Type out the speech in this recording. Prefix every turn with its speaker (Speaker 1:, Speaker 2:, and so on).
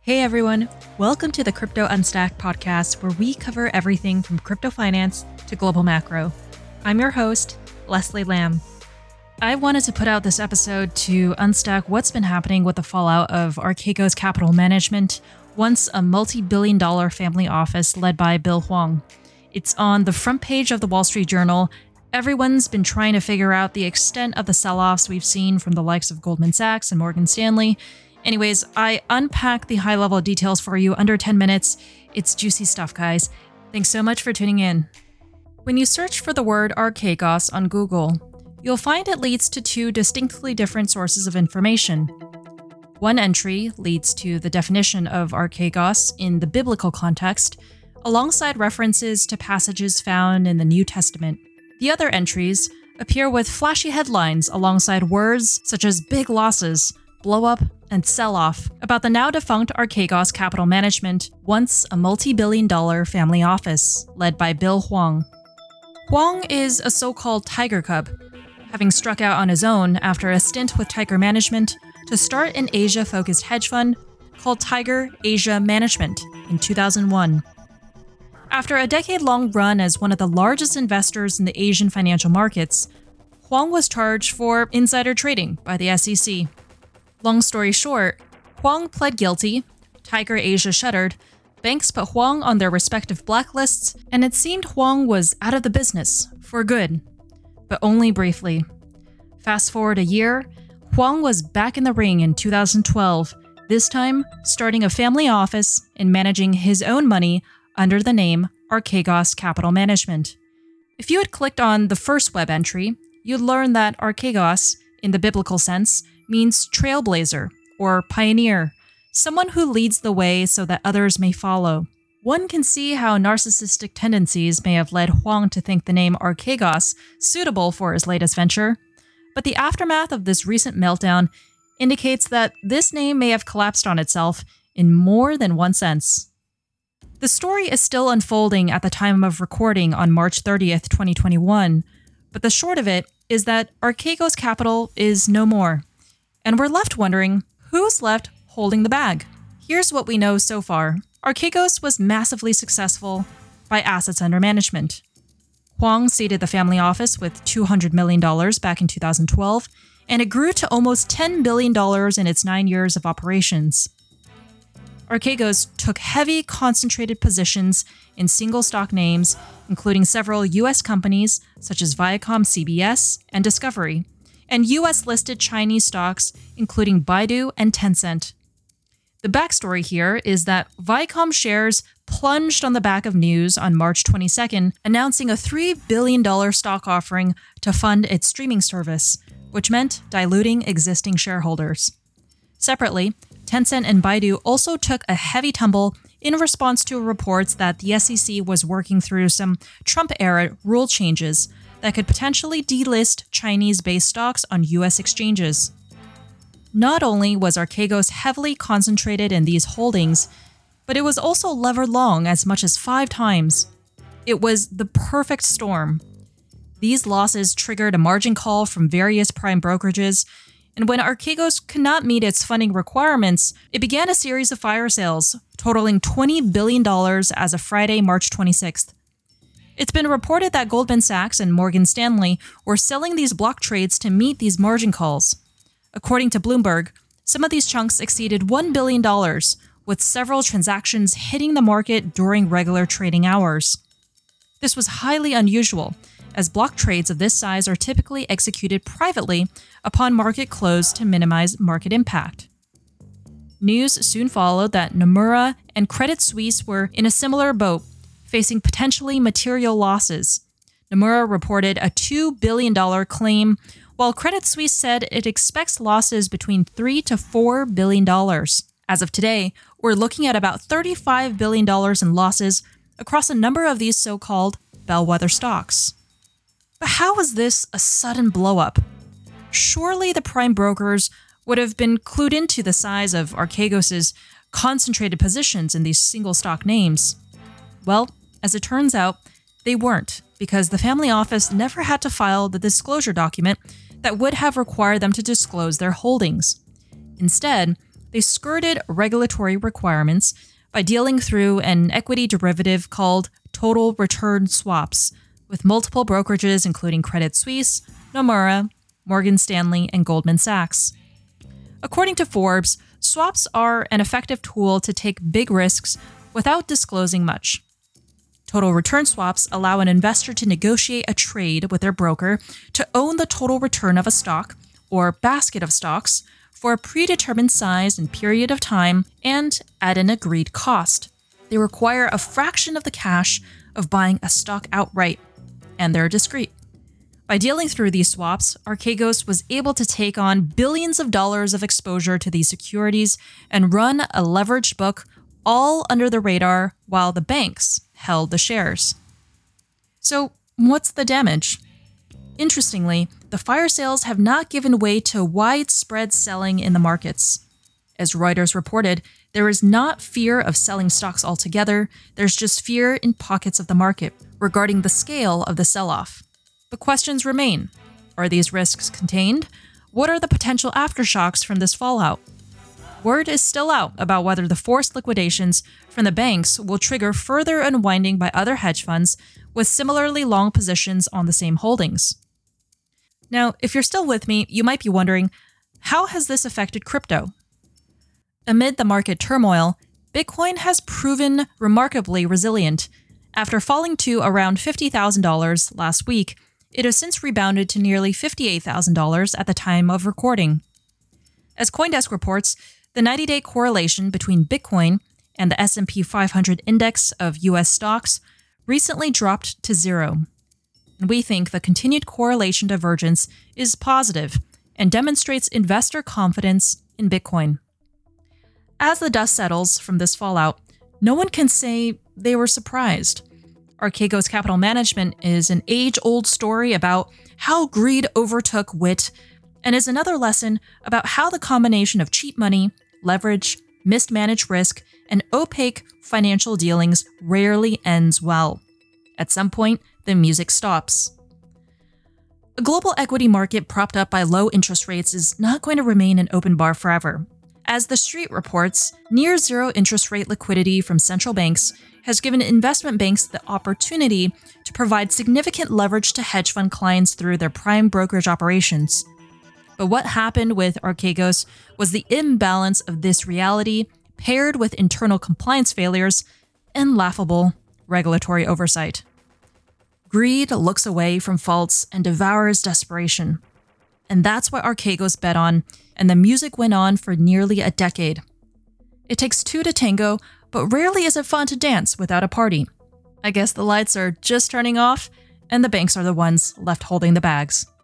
Speaker 1: Hey everyone, welcome to the Crypto Unstacked podcast where we cover everything from crypto finance to global macro. I'm your host, Leslie Lamb. I wanted to put out this episode to unstack what's been happening with the fallout of Archegos Capital Management, once a multi-billion-dollar family office led by Bill Hwang. It's on the front page of the Wall Street Journal. Everyone's been trying to figure out the extent of the sell-offs we've seen from the likes of Goldman Sachs and Morgan Stanley. Anyways, I unpack the high-level details for you under 10 minutes. It's juicy stuff, guys. Thanks so much for tuning in. When you search for the word Archegos on Google, you'll find it leads to two distinctly different sources of information. One entry leads to the definition of Archegos in the biblical context, alongside references to passages found in the New Testament. The other entries appear with flashy headlines alongside words such as big losses, blow up, and sell-off about the now-defunct Archegos Capital Management, once a multi-billion-dollar family office, led by Bill Hwang. Hwang is a so-called tiger cub, having struck out on his own after a stint with Tiger Management to start an Asia-focused hedge fund called Tiger Asia Management in 2001. After a decade-long run as one of the largest investors in the Asian financial markets, Hwang was charged for insider trading by the SEC. Long story short, Hwang pled guilty, Tiger Asia shuttered, banks put Hwang on their respective blacklists, and it seemed Hwang was out of the business, for good. But only briefly. Fast forward a year, Hwang was back in the ring in 2012, this time starting a family office and managing his own money under the name Archegos Capital Management. If you had clicked on the first web entry, you'd learn that Archegos, in the biblical sense, means trailblazer or pioneer, someone who leads the way so that others may follow. One can see how narcissistic tendencies may have led Hwang to think the name Archegos suitable for his latest venture, but the aftermath of this recent meltdown indicates that this name may have collapsed on itself in more than one sense. The story is still unfolding at the time of recording on March 30th, 2021, but the short of it is that Archegos Capital is no more. And we're left wondering, who's left holding the bag? Here's what we know so far. Archegos was massively successful by assets under management. Hwang seeded the family office with $200 million back in 2012, and it grew to almost $10 billion in its 9 years of operations. Archegos took heavy, concentrated positions in single stock names, including several U.S. companies such as Viacom CBS and Discovery, and US-listed Chinese stocks, including Baidu and Tencent. The backstory here is that Viacom shares plunged on the back of news on March 22nd, announcing a $3 billion stock offering to fund its streaming service, which meant diluting existing shareholders. Separately, Tencent and Baidu also took a heavy tumble in response to reports that the SEC was working through some Trump-era rule changes that could potentially delist Chinese-based stocks on U.S. exchanges. Not only was Archegos heavily concentrated in these holdings, but it was also levered long as much as 5 times. It was the perfect storm. These losses triggered a margin call from various prime brokerages, and when Archegos could not meet its funding requirements, it began a series of fire sales, totaling $20 billion as of Friday, March 26th. It's been reported that Goldman Sachs and Morgan Stanley were selling these block trades to meet these margin calls. According to Bloomberg, some of these chunks exceeded $1 billion, with several transactions hitting the market during regular trading hours. This was highly unusual, as block trades of this size are typically executed privately upon market close to minimize market impact. News soon followed that Nomura and Credit Suisse were in a similar boat, facing potentially material losses. Nomura reported a $2 billion claim, while Credit Suisse said it expects losses between $3 to $4 billion. As of today, we're looking at about $35 billion in losses across a number of these so-called bellwether stocks. But how was this a sudden blow-up? Surely the prime brokers would have been clued into the size of Archegos' concentrated positions in these single stock names. Well, as it turns out, they weren't, because the family office never had to file the disclosure document that would have required them to disclose their holdings. Instead, they skirted regulatory requirements by dealing through an equity derivative called total return swaps with multiple brokerages including Credit Suisse, Nomura, Morgan Stanley, and Goldman Sachs. According to Forbes, swaps are an effective tool to take big risks without disclosing much. Total return swaps allow an investor to negotiate a trade with their broker to own the total return of a stock or basket of stocks for a predetermined size and period of time and at an agreed cost. They require a fraction of the cash of buying a stock outright, and they're discreet. By dealing through these swaps, Archegos was able to take on billions of dollars of exposure to these securities and run a leveraged book all under the radar while the banks held the shares. So, what's the damage? Interestingly, the fire sales have not given way to widespread selling in the markets. As Reuters reported, there is not fear of selling stocks altogether, there's just fear in pockets of the market regarding the scale of the sell-off. But questions remain. Are these risks contained? What are the potential aftershocks from this fallout? Word is still out about whether the forced liquidations from the banks will trigger further unwinding by other hedge funds with similarly long positions on the same holdings. Now, if you're still with me, you might be wondering, how has this affected crypto? Amid the market turmoil, Bitcoin has proven remarkably resilient. After falling to around $50,000 last week, it has since rebounded to nearly $58,000 at the time of recording. As CoinDesk reports, the 90-day correlation between Bitcoin and the S&P 500 index of U.S. stocks recently dropped to 0. And we think the continued correlation divergence is positive and demonstrates investor confidence in Bitcoin. As the dust settles from this fallout, no one can say they were surprised. Archegos Capital Management is an age-old story about how greed overtook wit and is another lesson about how the combination of cheap money, leverage, mismanaged risk, and opaque financial dealings rarely ends well. At some point, the music stops. A global equity market propped up by low interest rates is not going to remain an open bar forever. As The Street reports, near-zero interest rate liquidity from central banks has given investment banks the opportunity to provide significant leverage to hedge fund clients through their prime brokerage operations. But what happened with Archegos was the imbalance of this reality paired with internal compliance failures and laughable regulatory oversight. Greed looks away from faults and devours desperation. And that's what Archegos bet on, and the music went on for nearly a decade. It takes two to tango, but rarely is it fun to dance without a party. I guess the lights are just turning off, and the banks are the ones left holding the bags.